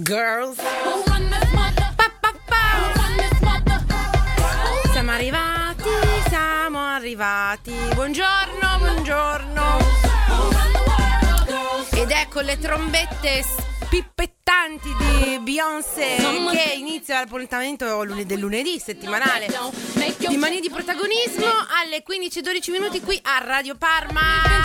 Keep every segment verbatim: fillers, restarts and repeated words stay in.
Girls. Pa, pa, pa. Siamo arrivati, siamo arrivati. Buongiorno, buongiorno. Ed ecco le trombette spippettanti di Beyoncé che inizia l'appuntamento del lunedì settimanale di Manie di Protagonismo alle quindici e dodici minuti qui a Radio Parma.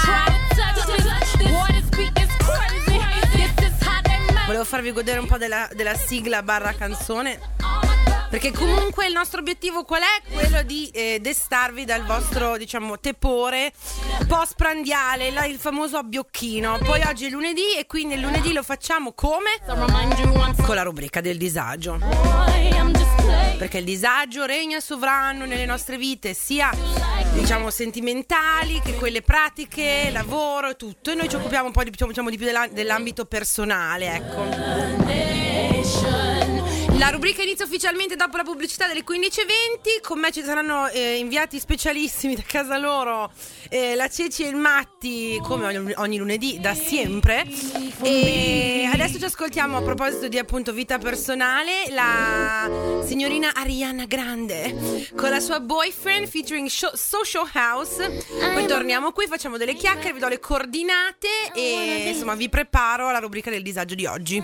Volevo farvi godere un po' della, della sigla barra canzone, perché comunque il nostro obiettivo qual è? Quello di eh, destarvi dal vostro, diciamo, tepore post-prandiale, la, il famoso abbiocchino. Poi oggi è lunedì e quindi il lunedì lo facciamo come? Con la rubrica del disagio. Perché il disagio regna sovrano nelle nostre vite, sia diciamo sentimentali che quelle pratiche, lavoro e tutto. E noi ci occupiamo un po' di, diciamo, di più della, dell'ambito personale, ecco. La rubrica inizia ufficialmente dopo la pubblicità delle quindici e venti. Con me ci saranno eh, inviati specialissimi da casa loro, eh, la Ceci e il Matti, come ogni, ogni lunedì da sempre. E adesso ci ascoltiamo, a proposito di appunto vita personale, la signorina Ariana Grande con la sua Boyfriend featuring show, Social House. Poi torniamo qui, facciamo delle chiacchiere, vi do le coordinate e insomma vi preparo alla rubrica del disagio di oggi.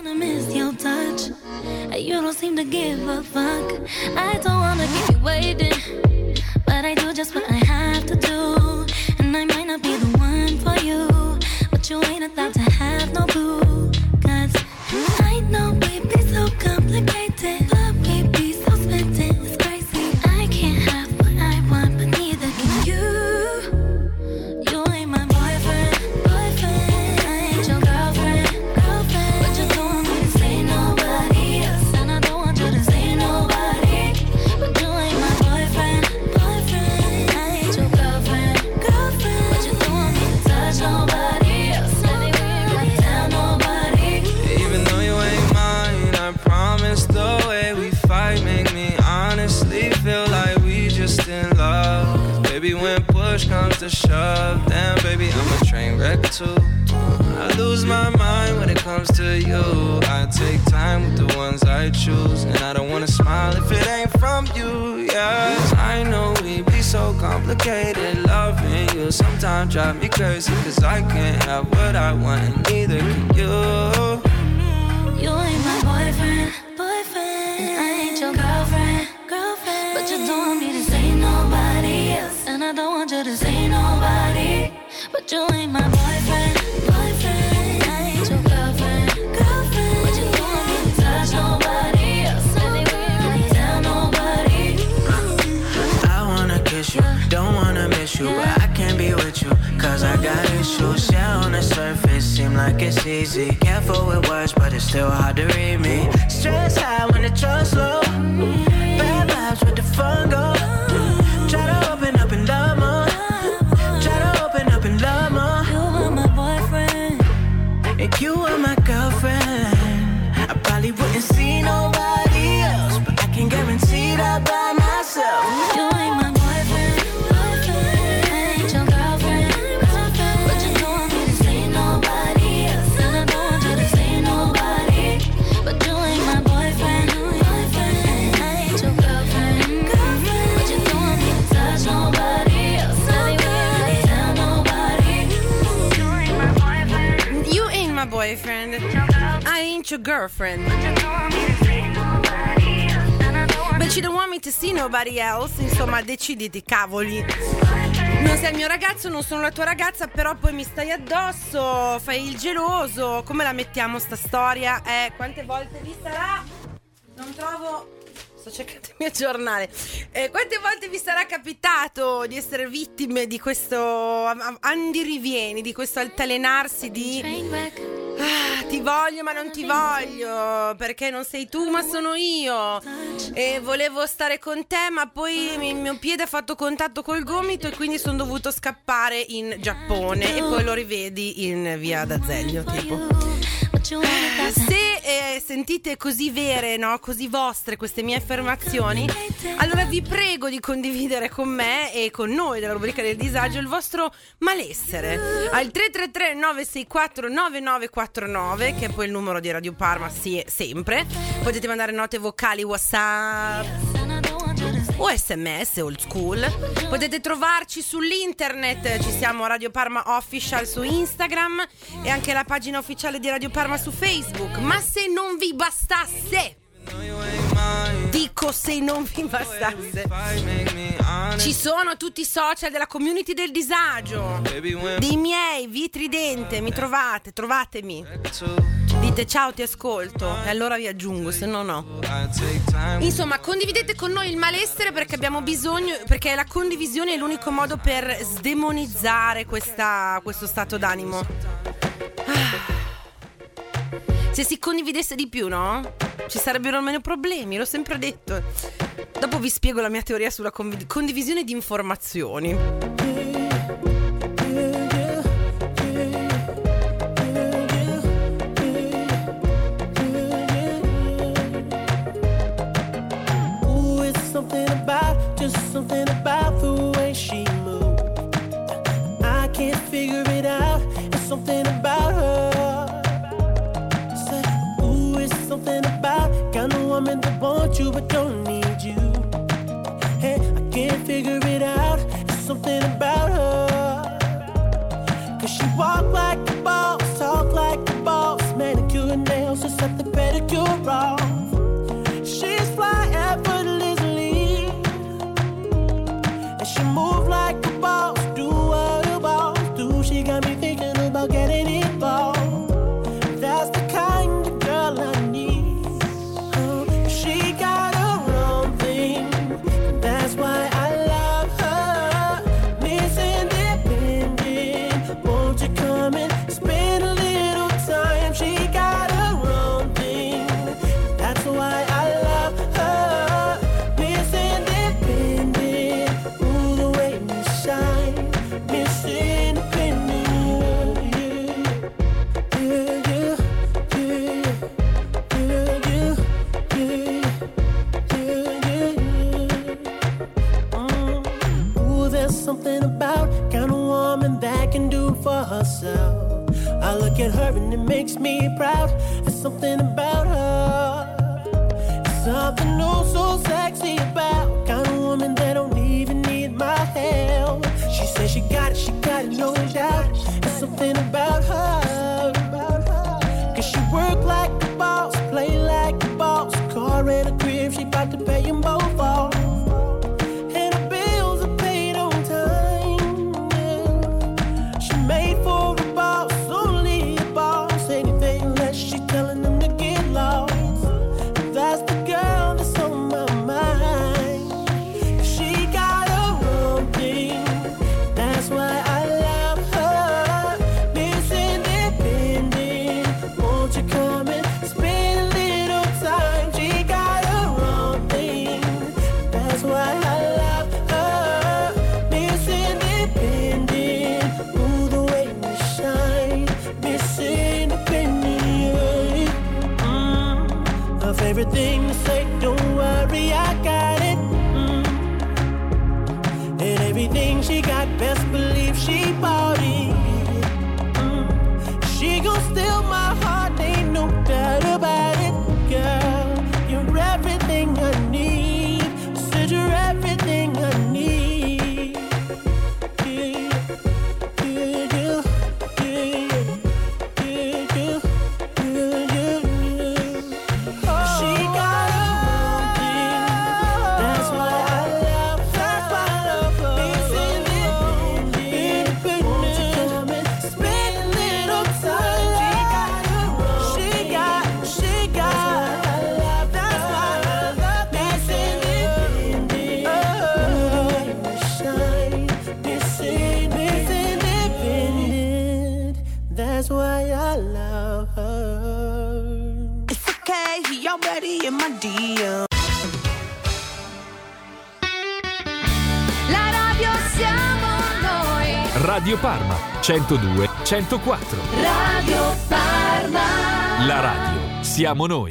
You don't seem to give a fuck. I don't wanna keep you waiting, but I do just what I have to do. And I might not be the one for you, but you ain't allowed to have no clue. Cause I know we be so complicated, but we be so spent it, it's crazy. I can't have what I want, but neither can you. You ain't my boyfriend, boyfriend. I ain't your girlfriend, girlfriend. But you don't want me to say nobody else. The way we fight make me honestly feel like we just in love. 'Cause baby, when push comes to shove, then baby, I'm a train wreck too. I lose my mind when it comes to you. I take time with the ones I choose, and I don't wanna smile if it ain't from you. Yeah, I know we be so complicated. Loving you sometimes drive me crazy, 'cause I can't have what I want, and neither can you. You ain't my boyfriend, boyfriend. And I ain't your girlfriend, girlfriend. But you don't want me to say nobody else, and I don't want you to say nobody. But you ain't my boyfriend, boyfriend. I ain't your girlfriend, girlfriend. But you don't want me to touch nobody else, baby, we don't tell nobody. I wanna kiss you, don't wanna miss you, but I can't be with you, 'cause I got issues. Yeah, on the surface seem like it's easy. Careful with words, but it's still hard to read me. Stress high when the trust low. Bad vibes with the fun go. Try to open up and love more. Try to open up and love more. You are my boyfriend, and you are my girlfriend. I probably wouldn't see nobody else, but I can guarantee that by myself. you ain't my boyfriend, boyfriend. I ain't your girlfriend, girlfriend. But you don't want me to say nobody else, and I don't want you to say nobody. But you ain't my boyfriend, boyfriend. I ain't your girlfriend, girlfriend. But you don't want me to touch nobody else, baby, we don't tell nobody. You ain't my boyfriend, You ain't my boyfriend, I ain't your girlfriend. But you don't want me to see nobody else. Insomma, deciditi, cavoli. Non sei il mio ragazzo, non sono la tua ragazza, però poi mi stai addosso, fai il geloso. Come la mettiamo sta storia? Eh, quante volte vi sarà? Non trovo... Sto cercando il mio giornale. Eh, quante volte vi sarà capitato di essere vittime di questo andirivieni, di questo altalenarsi di... Ah, ti voglio ma non ti voglio, perché non sei tu ma sono io, e volevo stare con te ma poi il mio piede ha fatto contatto col gomito e quindi sono dovuto scappare in Giappone, e poi lo rivedi in via d'Azeglio tipo. Se eh, sentite così vere, no? Così vostre queste mie affermazioni, allora vi prego di condividere con me e con noi della rubrica del disagio il vostro malessere al tre tre tre nove sei quattro nove nove quattro nove, che è poi il numero di Radio Parma, sì, sempre. Potete mandare note vocali, WhatsApp o sms old school. Potete trovarci sull'internet, ci siamo Radio Parma Official su Instagram e anche la pagina ufficiale di Radio Parma su Facebook. Ma se non vi bastasse, dico se non vi bastasse, ci sono tutti i social della community del disagio, dei miei, Vitridente, mi trovate, trovatemi, dite ciao, ti ascolto e allora vi aggiungo, se no no. Insomma, condividete con noi il malessere, perché abbiamo bisogno, perché la condivisione è l'unico modo per sdemonizzare questa, questo stato d'animo. Ah. Se si condividesse di più, no? Ci sarebbero meno problemi, l'ho sempre detto. Dopo vi spiego la mia teoria sulla conv- condivisione di informazioni. Something about, just something about the way she moved. I can't figure it out. It's something about her. Say, ooh, it's something about kind of woman that wants you but don't need you. Hey, I can't figure it out. It's something about her. Cause she walk like a boss, talk like a boss, manicure and nails, just set the pedicure off. She's fly effortlessly. She move like a boss, do what a boss do. She got me thinking about getting involved. That's the kind of girl I need. Oh, she got her own thing. That's why I love her. Miss Independent, won't you come and spend a little time? She got her own thing. That's why I love her. Miss Independent. Something about kind of woman that can do for herself. I look at her and it makes me proud. There's something about her. There's something oh so sexy about kind of woman that don't even need my help. She says she got it, she got it, no doubt. There's something about her. Cause she work like a boss, play like a boss. Car and a crib, she got to pay them both off. Made for a boss, only a boss. Anything less, she telling them to get lost. That's the girl that's on my mind. She got her own thing. That's why I love her. Miss Independent, won't you come and spend a little time? She got her own thing. That's why I love her. Miss Independent. Her favorite thing to say, don't worry, I got it. Mm. And everything she got, best believe she bought it. Mm. She gon' steal my heart, ain't no doubt about it. Girl, you're everything I need. I said you're everything I need. Yeah, yeah, yeah, yeah. That's why I love her. It's okay, he already in my D M. La radio siamo noi. Radio Parma centodue centoquattro. Radio Parma. La radio siamo noi.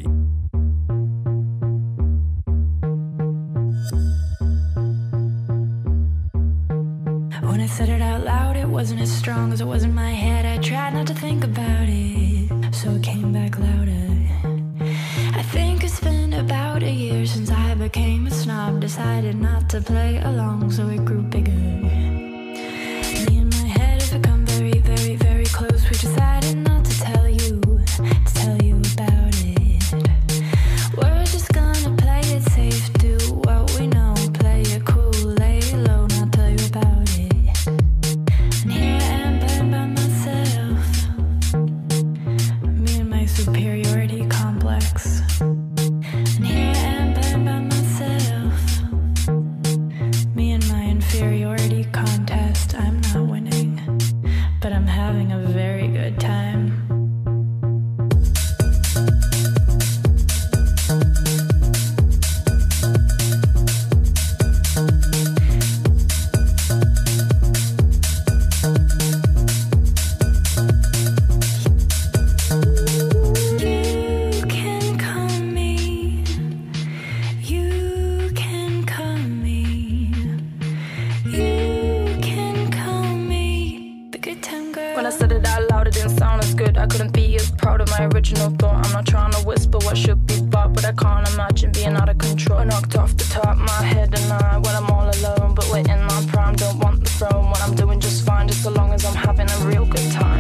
When I said it out loud, it wasn't as strong as it was in my head. I tried not to think about it, so it came back louder. I think it's been about a year since I became a snob. Decided not to play along, so it grew bigger. Me and my head have become very, very, very close. We decided not to tell you, to tell you about it. We're just gonna play it safe, do what we know. Play it cool, lay low, not tell you about it. And here I am playing by myself. Me and my superiority complex. And here I am playing by myself. Me and my inferiority contest. I'm not winning, but I'm having a very good time. You can call me. You can call me. You can call me the good time girl. When I said it out loud, it didn't sound as good. I couldn't be as proud of my original thought. I'm not trying to whisper what should be thought, but I can't imagine being out of control. I knocked off the top of my head and I, when I'm all alone, but we're in my prime, don't want the throne. When I'm doing just fine, just so long as I'm having a real good time.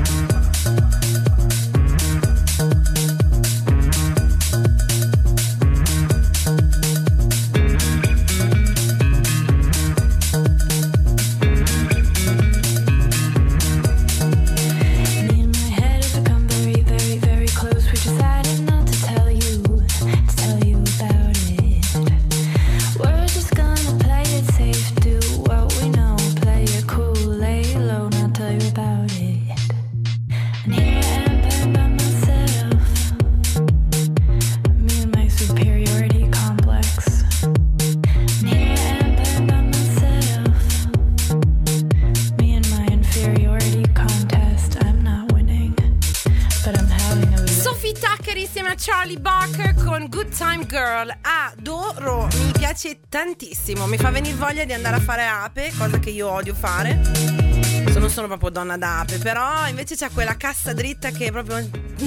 Me and my head have become very, very, very close. We decided not to tell you, to tell you about it. We're just gonna play it safe, do what we know. Play it cool, lay low, not tell you about it. And here I am playing by myself. Me and my superiority complex. And here I am playing by myself. Me and my inferiority contest. I'm not winning, but I'm having a Sophie Tucker insieme a Charlie Barker con Good Time Girl. Adoro, mi piace tantissimo. Mi fa venire voglia di andare a fare ape, cosa che io odio fare. So, non sono proprio donna d'ape, però invece c'è quella cassa dritta che è proprio.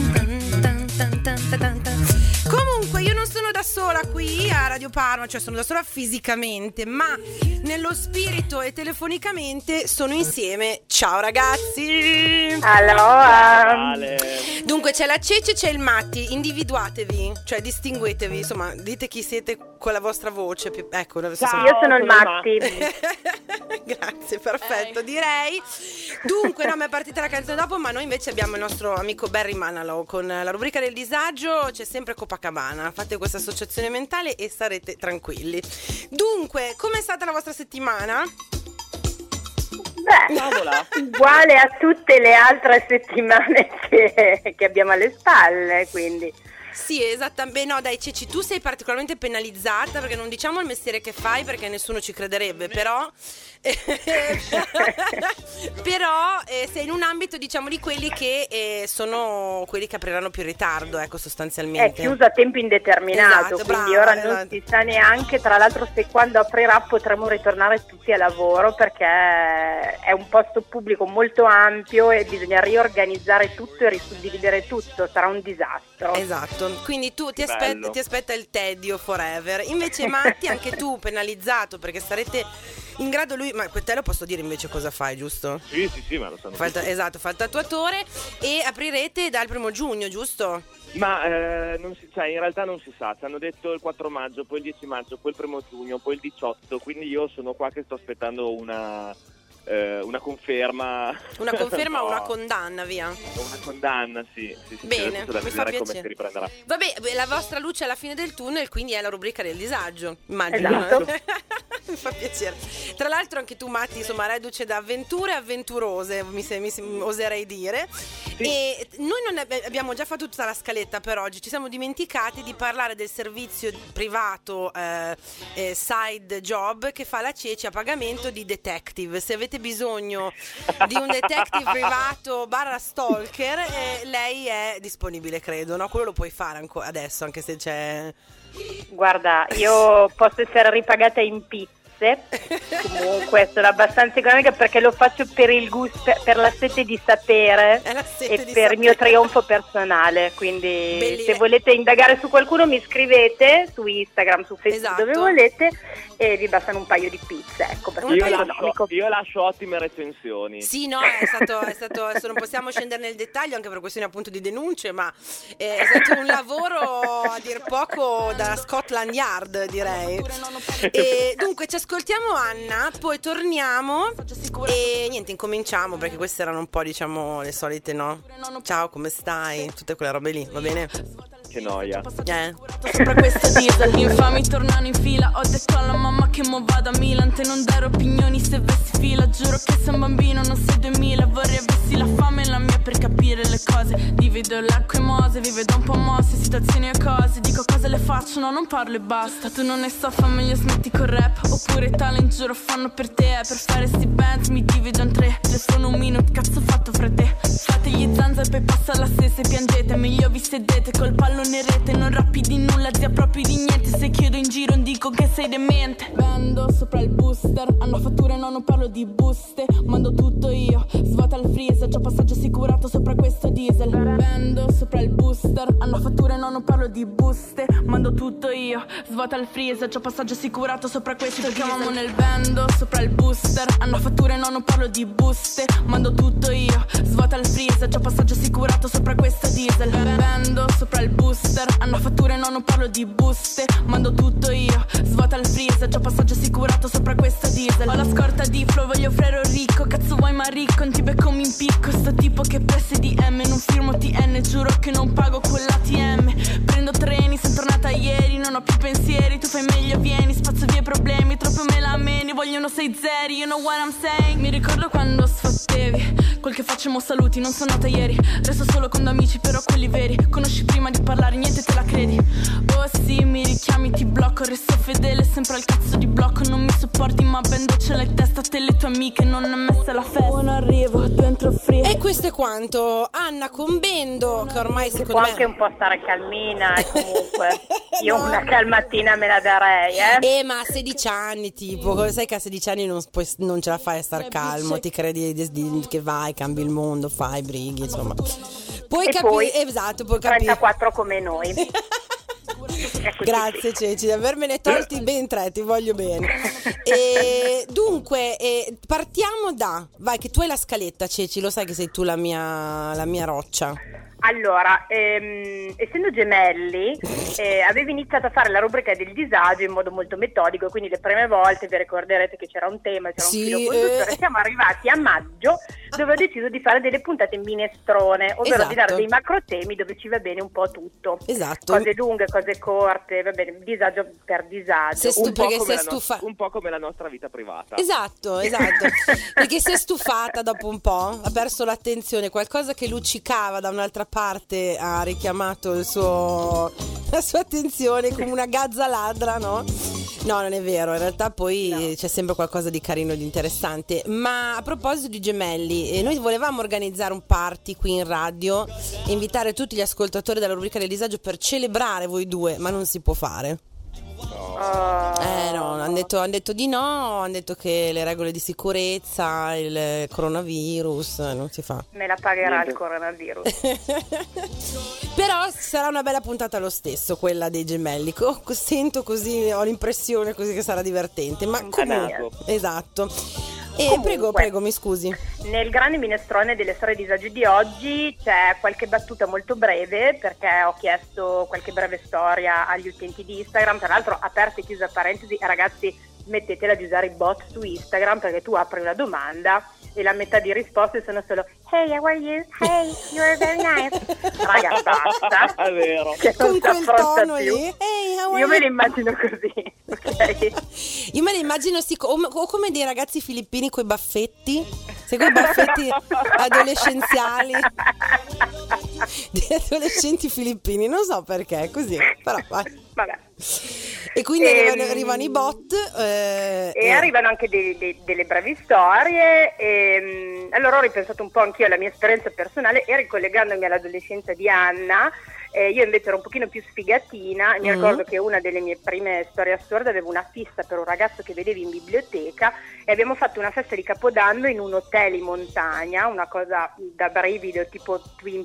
Comunque io non sono da sola qui a Radio Parma, cioè sono da sola fisicamente, ma nello spirito e telefonicamente sono insieme. Ciao ragazzi. Allora, Dunque c'è la Cece e c'è il Matti, individuatevi, cioè distinguetevi, insomma dite chi siete con la vostra voce più... Ecco, io sono il Matti. Grazie, perfetto, direi. Dunque no, mi è partita la canzone dopo, ma noi invece abbiamo il nostro amico Barry Manilow con la rubrica del disagio. C'è sempre Copacabana, fate questa associazione mentale e starete tranquilli. Dunque, com'è stata la vostra settimana? Beh, uguale a tutte le altre settimane che, che abbiamo alle spalle, quindi Sì, esattamente. No, dai, Ceci, tu sei particolarmente penalizzata perché non diciamo il mestiere che fai perché nessuno ci crederebbe, però però eh, sei in un ambito, diciamo, di quelli che eh, sono quelli che apriranno più in ritardo, ecco, sostanzialmente. è chiuso a tempo indeterminato, Esatto, quindi brava, ora esatto. non si sa neanche, tra l'altro, se quando aprirà potremo ritornare tutti a lavoro, perché è un posto pubblico molto ampio e bisogna riorganizzare tutto e risuddividere tutto, sarà un disastro. Esatto, quindi tu ti, aspet- Bello. ti aspetta il tedio forever. Invece Matti, anche tu penalizzato perché sarete in grado, lui, ma te lo posso dire invece cosa fai, giusto? Sì, sì, sì, ma lo sanno Fa il, tutti. esatto, fa il tatuatore e aprirete dal primo giugno, giusto? Ma eh, non si, cioè, in realtà non si sa, ci hanno detto il quattro maggio, poi il dieci maggio, poi il primo giugno, poi il diciotto, quindi io sono qua che sto aspettando una, eh, una conferma. Una conferma o No, una condanna, via? una condanna, sì, sì, sì, Bene, adesso da mi fa vedere come piacere. si riprenderà. Vabbè, la vostra luce alla fine del tunnel, quindi è la rubrica del disagio, immagino. Esatto. Mi fa piacere. Tra l'altro anche tu, Matti, insomma, reduce da avventure avventurose, mi, se, mi, mi oserei dire. Sì. E noi non abbi- abbiamo già fatto tutta la scaletta per oggi. Ci siamo dimenticati di parlare del servizio privato eh, eh, side job che fa la Ceci a pagamento di detective. Se avete bisogno di un detective privato barra stalker, eh, lei è disponibile, credo, no? Quello lo puoi fare anco- adesso, anche se c'è... Guarda, io posso essere ripagata in pizze, comunque sono abbastanza economica perché lo faccio per il gusto, per, per la sete di sapere sete e di per sapere. il mio trionfo personale, quindi Belli- se volete indagare su qualcuno mi scrivete su Instagram, su Facebook, Esatto. dove volete, e vi bastano un paio di pizze, ecco, perché Io è lascio, economico. io lascio ottime recensioni. Sì, no, è stato, è stato adesso non possiamo scendere nel dettaglio anche per questioni appunto di denunce, ma è stato un lavoro a dir poco da Scotland Yard, direi. E dunque ci ascoltiamo Anna, poi torniamo e niente, incominciamo perché queste erano un po', diciamo, le solite, no? Ciao, come stai? Tutte quelle robe lì, va bene? Che noia. Eh. Sopra questo diesel, gli infami tornano in fila. Ho detto alla mamma che mo vado a Milan. Te non dare opinioni se vesti fila. Giuro che sei un bambino, non sei duemila. Vorrei avessi la fame e la mia per capire le cose. Divido l'acqua e mose, vi vedo un po' mosse, situazioni e cose. Dico cose le faccio, no non parlo e basta. Tu non ne so, fa meglio smetti col rap. Oppure talent giuro fanno per te. Per fare sti bands mi divido in tre. Telefono un minuto, cazzo fatto fra te. Fate gli zanza e poi passa la stessa e piangete. Meglio vi sedete col pallone rete. Non rappi di nulla, zia proprio di niente. Se chiedo in giro dico che sei demente. Vendo sopra il booster, hanno fatture no non parlo di buste. Mando tutto io, svuota il freezer. C'ho passaggio assicurato sopra questo diesel. Vendo sopra il booster, hanno fatture no non parlo di buste. Mando tutto io, svuota il freezer. C'ho passaggio assicurato sopra questo diesel. Chiamamo nel vendo sopra il booster, hanno fatture no non parlo di buste. Mando tutto io, svuota il freezer. C'ho passaggio assicurato sopra questo diesel. Vendo sopra il booster, hanno fatture no non parlo di buste. Mando tutto io, svuota il freezer. C'ho passaggio assicurato sopra questa diesel. Ho la scorta di flow, voglio frero ricco. Cazzo vuoi ma ricco, non ti becco mi impicco. Sto tipo che presse di M, non firmo T N. Giuro che non pago quell'A T M. Prendo treni, sono tornata ieri. Non ho più pensieri, tu fai meglio vieni. Spazzo via i problemi, troppo me la meni. Vogliono sei zeri, you know what I'm saying. Mi ricordo quando sfottevi. Quel che facciamo saluti, non sono nata ieri. Resto solo con due amici, però quelli veri. Conosci prima di parlare, niente te la credi. Oh sì, mi richiami, ti blocco. Resto fedele, sempre al cazzo di blocco. Non mi sopporti, ma ben ce l'hai testa. Te le tue amiche, non è messa la festa. Non arrivo, dentro free. E questo è quanto. Anna con Bendo, che ormai Si secondo può me anche un po' stare calmina, e comunque io una calmatina me la darei, eh? Eh, ma a sedici anni, tipo, sai che a sedici anni non, puoi, non ce la fai a star calmo, ti credi di- di- che vai, cambi il mondo, fai brighi, insomma. Puoi E capire, poi esatto, puoi capire. trentaquattro come noi. Eccoci Grazie qui. Ceci, di avermene tolti ben tre, ti voglio bene. E dunque, eh, partiamo da, vai che tu hai la scaletta Ceci, lo sai che sei tu la mia, la mia roccia. Allora, ehm, essendo gemelli, eh, avevi iniziato a fare la rubrica del disagio in modo molto metodico, quindi le prime volte vi ricorderete che c'era un tema, c'era Sì, un filo conduttore. eh. Siamo arrivati a maggio, dove ho deciso di fare delle puntate in minestrone, ovvero Esatto. di dare dei macro temi dove ci va bene un po' tutto. Esatto. Cose lunghe, cose corte, va bene, disagio per disagio. Se stu- Un po' perché come sei la no- stufa- un po' come la nostra vita privata. Esatto, esatto. Perché si è stufata dopo un po', ha perso l'attenzione, qualcosa che luccicava da un'altra parte ha richiamato il suo, la sua attenzione come una gazza ladra, no? No, non è vero, in realtà poi No. c'è sempre qualcosa di carino e di interessante. Ma a proposito di gemelli, eh, noi volevamo organizzare un party qui in radio, invitare tutti gli ascoltatori della rubrica del disagio per celebrare voi due, ma non si può fare. Oh. Eh no, hanno detto, han detto di no, hanno detto che le regole di sicurezza, il coronavirus, non si fa. Me la pagherà Niente. il coronavirus. Però sarà una bella puntata lo stesso, quella dei gemelli. Co- sento così, ho l'impressione così che sarà divertente. Ma comunque, esatto. E Comunque. prego, prego, mi scusi. Nel grande minestrone delle storie di disagio di oggi c'è qualche battuta molto breve, perché ho chiesto qualche breve storia agli utenti di Instagram. Tra l'altro, aperta e chiusa parentesi, ragazzi, smettetela di usare i bot su Instagram, perché tu apri una domanda e la metà di risposte sono solo hey, how are you? Hey, you're very nice. Raga, basta. È vero. Che non Con si quel affronta tono più. lì. Hey, how are Io me you? lo immagino così, ok? Io me ne immagino sì, o, o come dei ragazzi filippini coi baffetti, se quei baffetti adolescenziali di adolescenti filippini, non so perché, così, però vai. Vabbè. E quindi Ehm, arrivano, arrivano i bot eh, E arrivano anche dei- dei- delle brevi storie. E, mm, allora ho ripensato un po' anch'io alla mia esperienza personale e ricollegandomi all'adolescenza di Anna. Eh, io invece ero un pochino più sfigatina e mi Mm. ricordo che una delle mie prime storie assurde avevo una fissa per un ragazzo che vedevi in biblioteca e abbiamo fatto una festa di Capodanno in un hotel in montagna, una cosa da brivido tipo Twin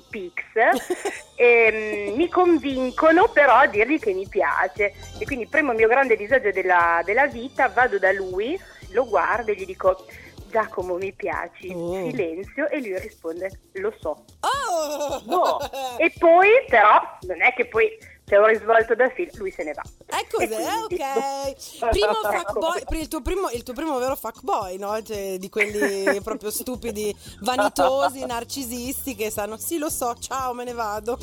Peaks. E, mm, mi convincono però a dirgli che mi piace e quindi primo mio grande disagio della, della vita, vado da lui, lo guardo e gli dico Giacomo mi piaci, Oh. silenzio, e lui risponde lo so. Oh! No. E poi però non è che poi c'è un risvolto da film, lui se ne va. È così, E quindi- ok. Primo fuckboy, per il tuo primo, il tuo primo vero fuckboy, no? Cioè, di quelli proprio stupidi, vanitosi, narcisisti che sanno, sì lo so, ciao, me ne vado.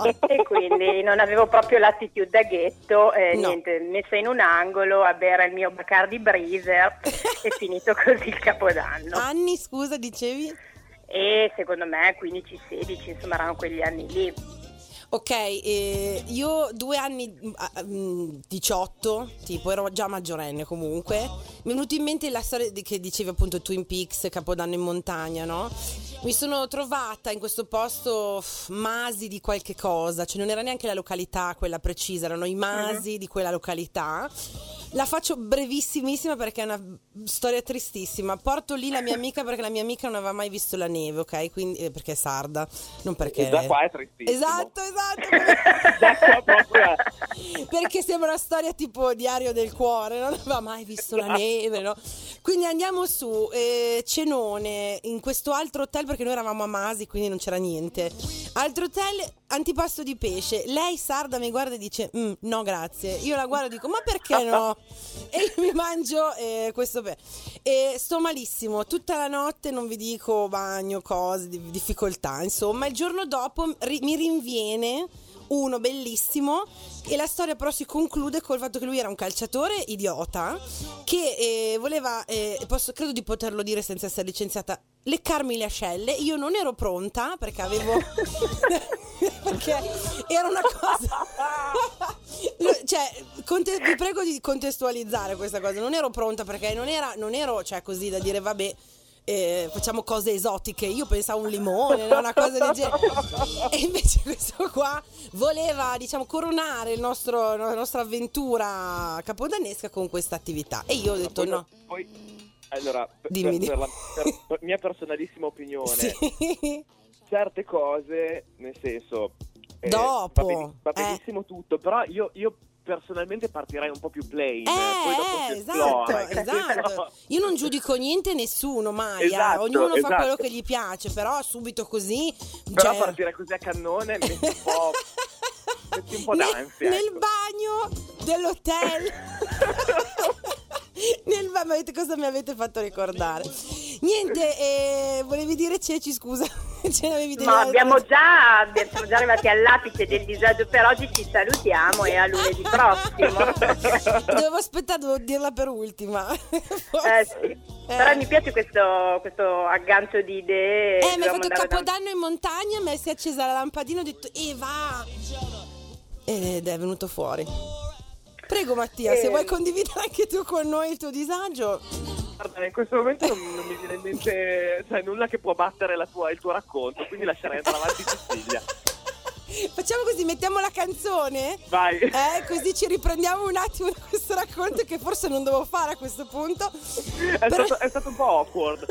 E quindi non avevo proprio l'attitude da ghetto, eh, No. niente, messa in un angolo a bere il mio Bacardi Breezer e finito così il Capodanno. Anni, scusa, dicevi? E secondo me quindici sedici, insomma erano quegli anni lì. Ok, eh, io due anni, ah, mm, diciotto, tipo, ero già maggiorenne comunque. Mi è venuto in mente la storia di, che dicevi appunto Twin Peaks, Capodanno in montagna, no? Mi sono trovata in questo posto uff, masi di qualche cosa, cioè non era neanche la località quella precisa, erano i masi di quella località. La faccio brevissimissima perché è una storia tristissima. Porto lì la mia amica perché la mia amica non aveva mai visto la neve, ok? Quindi, eh, perché è sarda, non perché... E già qua è tristissimo. Esatto, esatto. Già qua proprio Perché sembra una storia tipo Diario del cuore, non aveva mai visto la neve, no? Quindi andiamo su, eh, cenone, in questo altro hotel perché noi eravamo a Masi, quindi non c'era niente. Altro hotel, antipasto di pesce. Lei sarda mi guarda e dice "Mm, no grazie". Io la guardo e dico "ma perché no?". E io mi mangio eh, questo pesce. E sto malissimo, tutta la notte non vi dico bagno, cose, di- difficoltà. Insomma, il giorno dopo ri- mi rinviene uno bellissimo e la storia però si conclude col fatto che lui era un calciatore idiota che eh, voleva, eh, posso, credo di poterlo dire senza essere licenziata, leccarmi le ascelle. Io non ero pronta perché avevo perché era una cosa cioè conte- vi prego di contestualizzare questa cosa, non ero pronta perché non era non ero cioè così da dire vabbè eh, facciamo cose esotiche, io pensavo un limone, no? Una cosa del genere, e invece questo qua voleva diciamo coronare il nostro, la nostra avventura capodannesca con questa attività e io ho detto poi, no. poi, allora, per, Dimmi, per, per dimmi. la per, per mia personalissima opinione, Sì. certe cose, nel senso, eh, Dopo, va, beni- va eh. benissimo tutto, però io, io personalmente partirei un po' più plain, poi dopo Eh, si esatto, esplora, esatto. capito? Io non giudico niente e nessuno mai, eh. Esatto, Ognuno fa esatto. quello che gli piace, però subito così Però cioè- partire così a cannone metti un po', metti un po' Nel- d'ansia. nel ecco. bagno dell'hotel. Nel ba- ma avete- cosa mi avete fatto ricordare? Niente, eh, volevi dire Ceci, scusa. Ce n'avevi delle Ma altre? abbiamo già, siamo già arrivati all'apice del disagio per oggi, ci salutiamo e a lunedì prossimo. Dovevo aspettare, dovevo dirla per ultima. Eh sì. Però mi piace questo, questo aggancio di idee. Eh, mi hai dobbiamo fatto andare da- Capodanno in montagna, mi si è accesa la lampadina, ho detto, e va! Ed è venuto fuori. Prego Mattia, se Eh. vuoi condividere anche tu con noi il tuo disagio. Guarda, in questo momento non, non mi viene in mente, cioè, nulla che può battere la tua- il tuo racconto, quindi lascerei andare avanti Cecilia. Facciamo così, mettiamo la canzone? Vai. Eh, così ci riprendiamo un attimo da questo racconto che forse non devo fare a questo punto. È, Però- stato, è stato un po' awkward.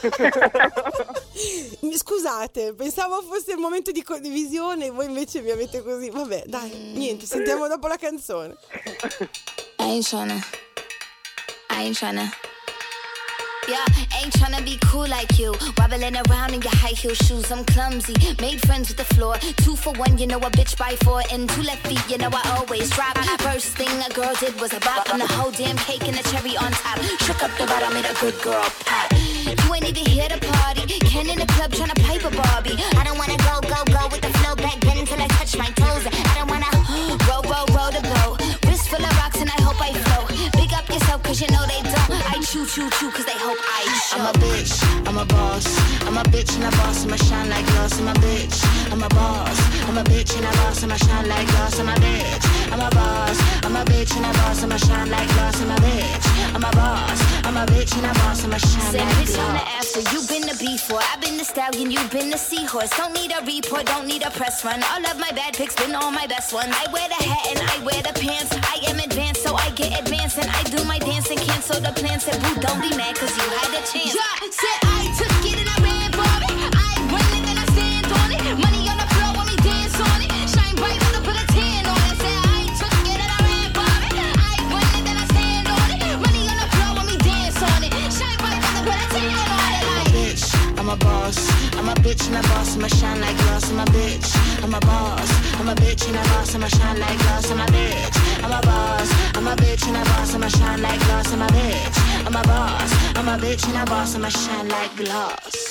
Scusate, pensavo fosse il momento di condivisione, voi invece mi avete così. Vabbè, dai, niente, sentiamo dopo la canzone. I ain't tryna. I ain't tryna. Yeah, ain't tryna be cool like you. Wobbling around in your high heel shoes, I'm clumsy. Made friends with the floor. Two for one, you know a bitch by four. And two left feet, you know I always drop. First thing a girl did was a bop. And the whole damn cake and the cherry on top. Shook up the bottom, made a good girl pop. You ain't even here to party. Ken in the club tryna pipe a Barbie. I don't wanna go, go, go with the flow back then until I touch my toes. I don't wanna roll, roll, roll the boat. Wrist full of rocks and I hope I float. Big up yourself cause you know they don't. I chew, chew, chew cause they hope I show. I'm a bitch, I'm a boss. I'm a bitch and a boss, I'ma shine like gloss. I'm a bitch, I'm a boss. I'm a bitch and a boss, I'ma shine like gloss. I'm a bitch, I'm a boss. I'm a bitch and a boss, I'ma shine like gloss. I'm a bitch, I'm a boss. I'm a bitch and a boss, I'ma shine Say like bitch gloss. on the after, you been the B four, I've been the stallion, you been the seahorse. Don't need a report, don't need a press run. All of my bad pics been all my best ones. I wear the hat and I wear the pants. I am advanced, so I get advanced. And I do my dance and cancel the plans. Said boo, don't be mad cause you had a chance. Yeah, said I took it and I ran for it. I run it and I stand on it. Money on the floor when we dance on it. Shine bright when I put a tan on it. Said I took it and I ran for it. I run it and I stand on it. Money on the floor when we dance on it. Shine bright when I put a tan on it. I'm a bitch, I'm a boss. I'm a bitch and a boss, I'ma shine like gloss. I'm a bitch, I'm a boss. I'm a bitch and a boss, I'ma shine like gloss. I'm a bitch, I'm a boss. I'm a bitch and a boss, I'ma shine like gloss. I'm a bitch, I'm a boss. I'm a bitch and a boss, I'ma shine like gloss.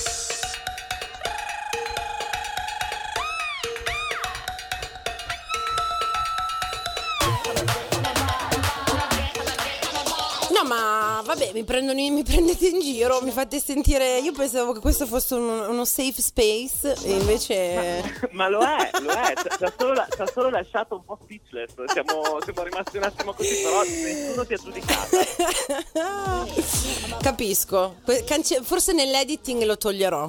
No, ma vabbè, mi prendono in- mi prendete in giro, mi fate sentire. Io pensavo che questo fosse uno, uno safe space e invece. Ma lo è, lo è, ci ha solo, la- ci ha solo lasciato un po' speechless, siamo, siamo rimasti un attimo così, però nessuno si è giudicato. Capisco. Que- cance- forse nell'editing lo toglierò.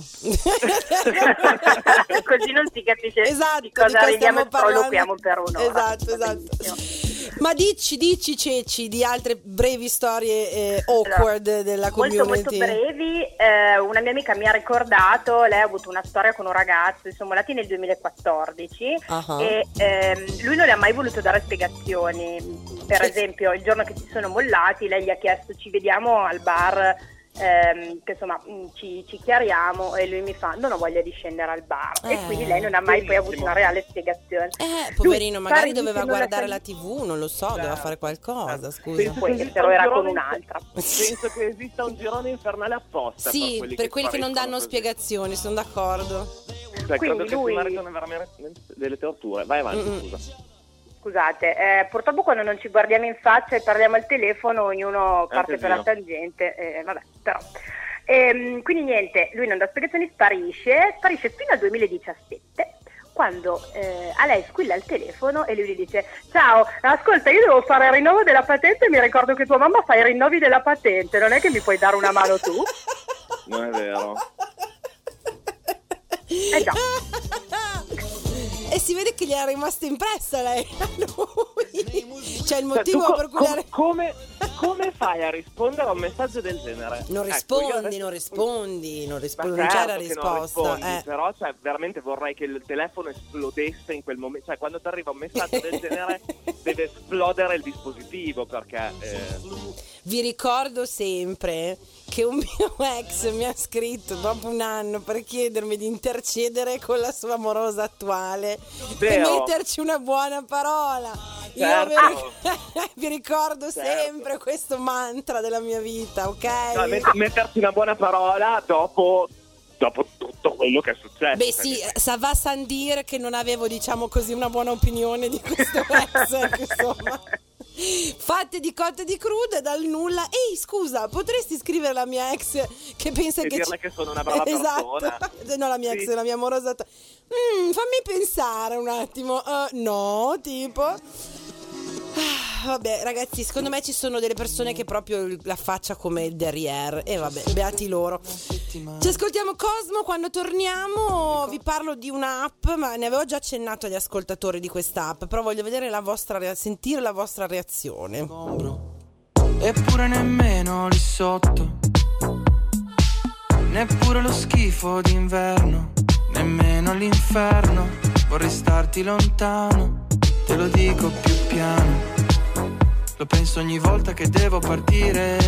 Così non si capisce Esatto, di cosa di cosa arriviamo e stiamo parlando. sproloquiamo per un'ora. Esatto, esatto. Ma dici, dici Ceci di altre brevi storie eh, awkward Allora, della Molto community. molto brevi, eh, una mia amica mi ha ricordato, lei ha avuto una storia con un ragazzo, siamo andati nel duemilaquattordici Uh-huh. e ehm, lui non le ha mai voluto dare spiegazioni. Per esempio il giorno che si sono mollati lei gli ha chiesto ci vediamo al bar, ehm, che insomma mh, ci, ci chiariamo, e lui mi fa non ho voglia di scendere al bar Eh, e quindi lei non ha mai poi avuto una reale spiegazione. Eh, poverino, Lui magari pare doveva che non la guardare sa- la tivù, non lo so, doveva fare qualcosa, scusa. Penso Poi che che però era esista un con girone- un'altra. Penso che esista un girone infernale apposta Sì, per quelli per che quelli che non spariscono danno così. spiegazioni, sono d'accordo. Cioè, Quindi credo che lui- filmare sono veramente delle torture. Vai avanti, Mm-mm. scusa. Scusate, eh, purtroppo quando non ci guardiamo in faccia e parliamo al telefono ognuno parte Anche per la io. tangente, eh, vabbè, però. Ehm, quindi niente, lui non dà spiegazioni, sparisce, sparisce fino al duemiladiciassette, quando eh, a lei squilla il telefono e lui gli dice ciao, ascolta, io devo fare il rinnovo della patente e mi ricordo che tua mamma fa i rinnovi della patente, non è che mi puoi dare una mano tu? Non è vero. Eh già. E si vede che gli era rimasta impressa lei a lui. Cioè il Cioè, motivo tu co- per cui com- era- come, come fai a rispondere a un messaggio del genere? non Ecco, rispondi, io adesso- non rispondi, non Ma rispondi, certo non c'era che non risposta. rispondi, eh. però cioè, veramente vorrei che il telefono esplodesse in quel momento. Cioè, quando ti arriva un messaggio del genere deve esplodere il dispositivo, perché eh, Vi ricordo sempre che un mio ex mi ha scritto dopo un anno per chiedermi di intercedere con la sua amorosa attuale Vero. e metterci una buona parola. Io Certo. vi, vi ricordo Certo. sempre questo mantra della mia vita, ok? no, met- metterci una buona parola dopo, dopo tutto quello che è successo. Beh sì, sa va san dire che non avevo, diciamo così, una buona opinione di questo ex, insomma. Fatte di cotte di crude dal nulla. Ehi, scusa, potresti scrivere la mia ex che pensa E che dirle che sono una brava esatto. persona. No, la mia ex, Sì. la mia amorosa. Mm, fammi pensare un attimo. Uh, no, tipo. Ah, vabbè, ragazzi, secondo me ci sono delle persone che proprio la faccia come il derrière. E vabbè, beati loro. Ci ascoltiamo Cosmo. Quando torniamo vi parlo di un'app, ma ne avevo già accennato agli ascoltatori di quest'app, però voglio vedere la vostra rea- sentire la vostra reazione. Eppure nemmeno lì sotto, neppure lo schifo d'inverno, nemmeno l'inferno. Vorrei starti lontano, te lo dico più piano. Lo penso ogni volta che devo partire.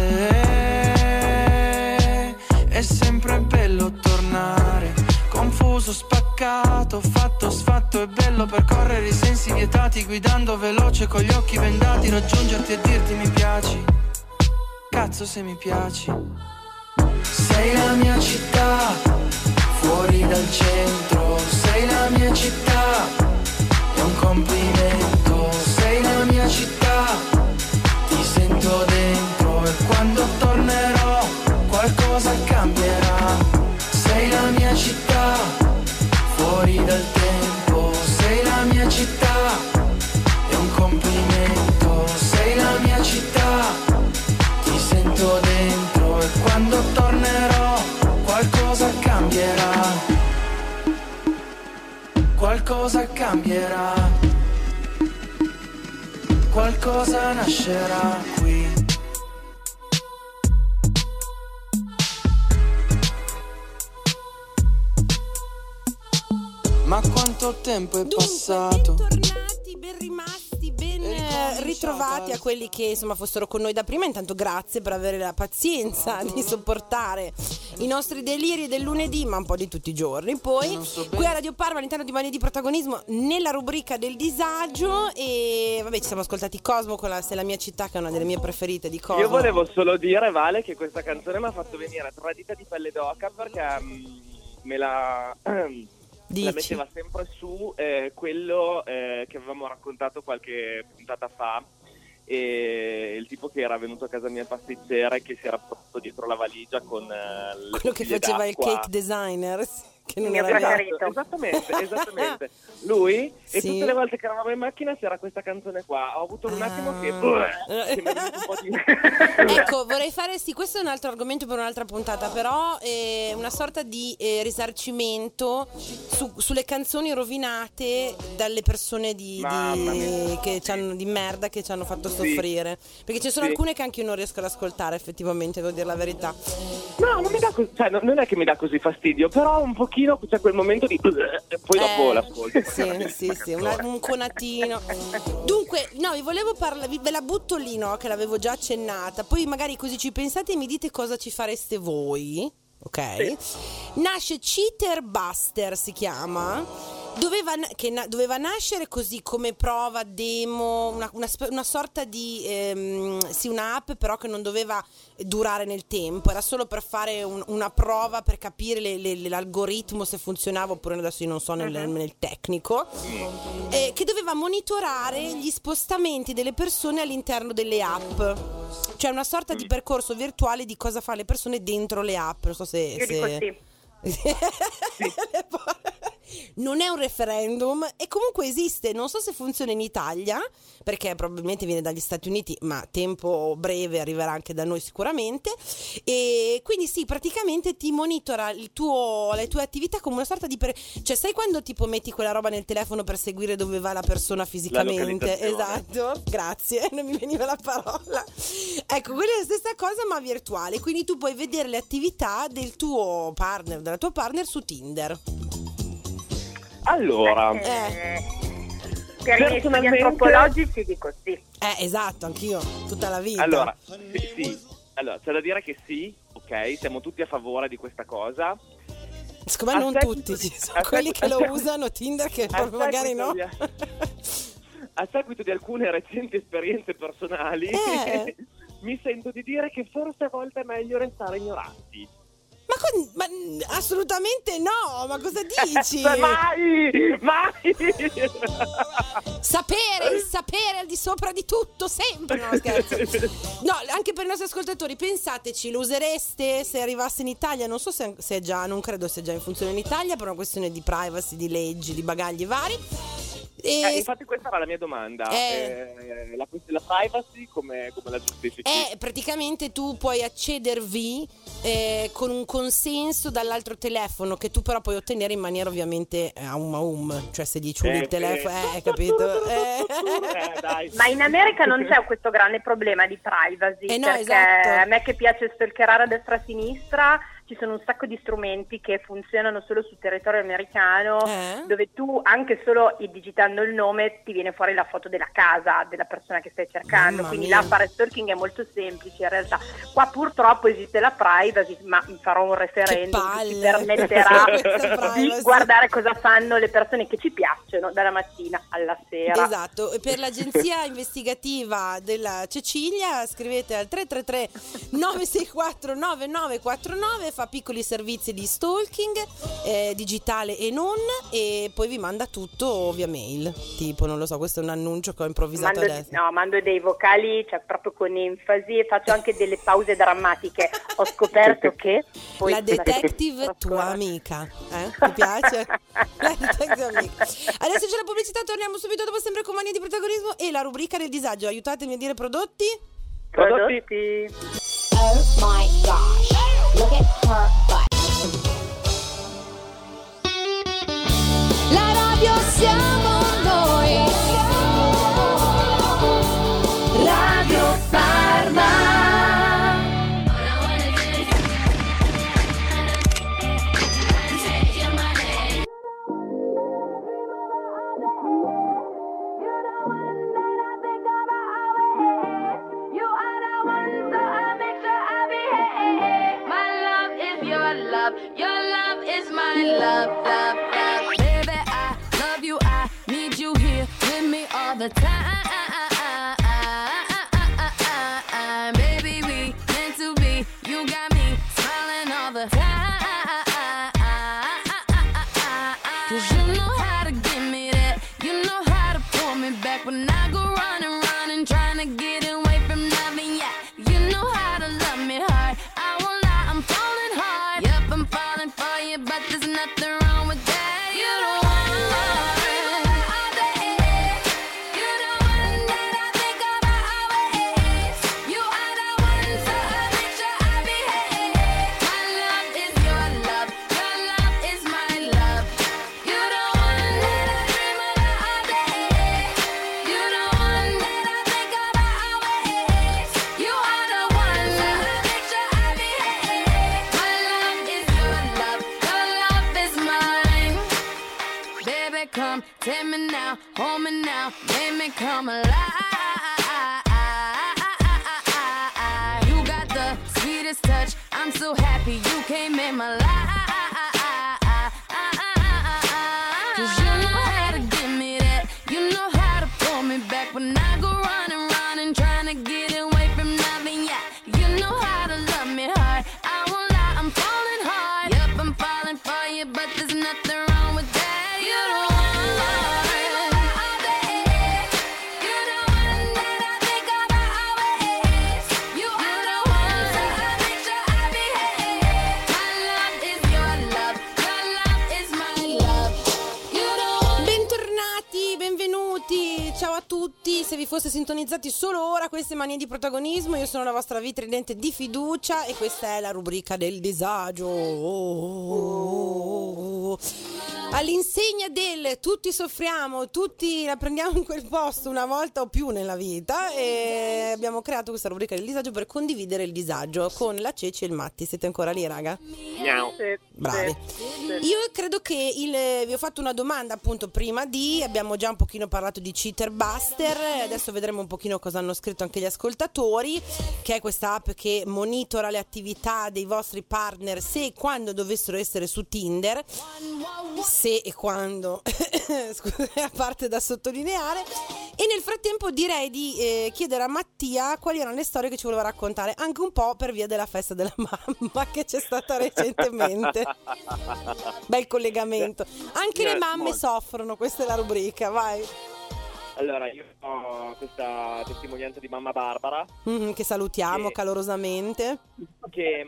È sempre bello tornare, confuso, spaccato, fatto, sfatto. È bello percorrere i sensi vietati, guidando veloce con gli occhi vendati, raggiungerti e dirti mi piaci. Cazzo se mi piaci. Sei sei la mia città, fuori dal centro, sei la mia città, è un complimento, sei la mia città, ti sento dentro e quando tornerò qualcosa cambierà, sei la mia città, fuori dal tempo, sei la mia città, è un complimento, sei la mia città, ti sento dentro e quando tornerò qualcosa cambierà, qualcosa cambierà, qualcosa nascerà qui. Ma quanto tempo è Dunque, passato? bentornati, ben rimasti, ben eh, ritrovati a quelli che insomma fossero con noi da prima. Intanto grazie per avere la pazienza di sopportare i nostri deliri del lunedì, ma un po' di tutti i giorni. Poi qui a Radio Parma all'interno di Mani di Protagonismo nella rubrica del disagio. E vabbè, ci siamo ascoltati Cosmo con la, Se la mia città, che è una delle mie preferite di Cosmo. Io volevo solo dire, Vale, che questa canzone mi ha fatto venire tre dita di pelle d'oca perché um, me la... Dici? La metteva sempre su eh, quello eh, che avevamo raccontato qualche puntata fa, e il tipo che era venuto a casa mia pasticcere, che si era portato dietro la valigia con eh, le quello che bottiglie faceva il d'acqua. cake designer, che non mio era preferito. Esattamente, esattamente. Lui, e Sì. tutte le volte che eravamo in macchina c'era questa canzone qua. Ho avuto un attimo che, Ah. che mi è venuto un po' di... Ecco, vorrei fare, sì, questo è un altro argomento per un'altra puntata, però è una sorta di eh, risarcimento su- sulle canzoni rovinate dalle persone di, Mamma di, mia. che c'hanno, di merda che ci hanno fatto Sì. soffrire, perché ci sono Sì. alcune che anche io non riesco ad ascoltare effettivamente, devo dire la verità. No, non mi dà così, cioè, no- non è che mi dà così fastidio, però un pochino c'è quel momento di... e poi dopo Eh, l'ascolto. Sì, sì, sì, una- un conatino. Dunque, no, vi volevo parlare, ve la butto lì, no, che l'avevo già accennata. Poi magari così ci pensate e mi dite cosa ci fareste voi. Ok? Nasce Cheater Buster, si chiama. Doveva, na- che na- doveva nascere così come prova, demo, una, una spe- una sorta di ehm, sì, una app, però che non doveva durare nel tempo, era solo per fare un- una prova per capire le- le- le- l'algoritmo se funzionava oppure no, adesso io non so nel, nel tecnico, eh, che doveva monitorare gli spostamenti delle persone all'interno delle app, cioè una sorta di percorso virtuale di cosa fanno le persone dentro le app. Non so se, Io se... dico sì. Non è un referendum e comunque esiste, non so se funziona in Italia perché probabilmente viene dagli Stati Uniti, ma tempo breve arriverà anche da noi sicuramente, e quindi sì, praticamente ti monitora il tuo, le tue attività come una sorta di per... cioè sai quando tipo metti quella roba nel telefono per seguire dove va la persona fisicamente, localizzazione. esatto, grazie, non mi veniva la parola, ecco, quella è la stessa cosa ma virtuale, quindi tu puoi vedere le attività del tuo partner, della tua partner su Tinder. Allora, Eh, per i miei studi Personalmente- antropologici dico sì. Eh, esatto, anch'io, tutta la vita. allora, sì, sì. Allora, c'è da dire che sì, ok, siamo tutti a favore di questa cosa. Secondo me a non seguito tutti, di- ci sono a quelli seguito- che lo a seguito- usano Tinder che a proprio magari no. seguito A seguito di alcune recenti esperienze personali, Eh. mi sento di dire che forse a volte è meglio restare ignoranti. Ma, con- ma mm, assolutamente no, ma cosa dici? Eh, mai! Mai! Sapere, il sapere al di sopra di tutto, sempre, no scherzo. No, anche per i nostri ascoltatori, pensateci, lo usereste se arrivasse in Italia? Non so se, se è già, non credo sia già in funzione in Italia, per una questione di privacy, di leggi, di bagagli vari. E Eh, infatti questa era la mia domanda. Eh. Eh, la, la privacy come, come la giustifichi? Eh, praticamente tu puoi accedervi eh, con un consenso dall'altro telefono che tu però puoi ottenere in maniera ovviamente a um a um, cioè se gli ciuli Eh, il telefono, sì. eh, hai capito? Eh. Eh, dai. Ma in America non c'è questo grande problema di privacy, Eh no, perché esatto. a me che piace stalkerare a destra e a sinistra ci sono un sacco di strumenti che funzionano solo sul territorio americano, Eh? dove tu anche solo digitando il nome ti viene fuori la foto della casa della persona che stai cercando, Mamma quindi mia. là fare stalking è molto semplice in realtà. Qua purtroppo esiste la privacy, ma farò un referendum che, palle. ci permetterà Questa di privacy. guardare cosa fanno le persone che ci piacciono dalla mattina alla sera. Esatto, e per l'agenzia investigativa della Cecilia scrivete al tre tre tre nove sei quattro nove nove quattro nove, fa piccoli servizi di stalking eh, digitale e non, e poi vi manda tutto via mail, tipo, non lo so, questo è un annuncio che ho improvvisato mando, adesso. no, mando dei vocali, cioè proprio con enfasi, e faccio anche delle pause drammatiche. Ho scoperto che poi la detective tua amica, eh? Ti piace? La detective amica. Adesso c'è la pubblicità, torniamo subito dopo, sempre con Mania di Protagonismo e la rubrica del disagio. Aiutatemi a dire prodotti. prodotti. Oh my gosh, look at her butt. La radio siamo noi. Radio Parma. Your love is my love, love, love. Baby, I love you, I need you here with me all the time. Baby, we meant to be, you got me smiling all the time. 'Cause you know how to give me that, you know how to pull me back when I go running, running, trying to get away from nothing, yeah. You know how to love me hard, I won't lie, I'm falling hard. Yep, I'm falling for you, but there's nothing wrong with that. You don't want love all day. You the one that I think about always. You are the one, so I make sure I behave. My love is your love, your love is my love. You the one that I dream about all day. You the one that I think about always. You are the one, so I make sure I behave. My love is your love, your love is mine. Baby, come take me now, hold me now, make me come alive. You got the sweetest touch, I'm so happy you came in my life. 'Cause you know how to give me that, you know how to pull me back when I go running, running, trying to get away from nothing, yeah. You know how to love me hard, I won't lie, I'm falling hard. Yep, I'm falling for you, but there's nothing wrong with that. You don't want love all day. You the one that I think about always. You are the one, so I make sure I behave. My love is your love, your love is my love. You don't want. Bentornati, benvenuti, ciao a tutti. Se vi foste sintonizzati solo ora, queste Manie di Protagonismo, io sono la vostra vitridente di fiducia e questa è la rubrica del disagio. Oh, oh, oh. All'insegna del tutti soffriamo, tutti la prendiamo in quel posto una volta o più nella vita, e abbiamo creato questa rubrica del disagio per condividere il disagio con la Ceci e il Matti. Siete ancora lì, raga? Miau. Sì, Bravi. sì, sì. Io credo che il, vi ho fatto una domanda appunto prima di, abbiamo già un pochino parlato di Cheater Buster, adesso vedremo un pochino cosa hanno scritto anche gli ascoltatori, che è questa app che monitora le attività dei vostri partner se e quando dovessero essere su Tinder, se e quando, scusate, a parte da sottolineare. E nel frattempo direi di eh, chiedere a Mattia quali erano le storie che ci voleva raccontare, anche un po' per via della festa della mamma che c'è stata recentemente. Bel collegamento. Anche le mamme soffrono, questa è la rubrica, vai. Allora, io ho questa testimonianza di mamma Barbara, Mm, che salutiamo Che- calorosamente. che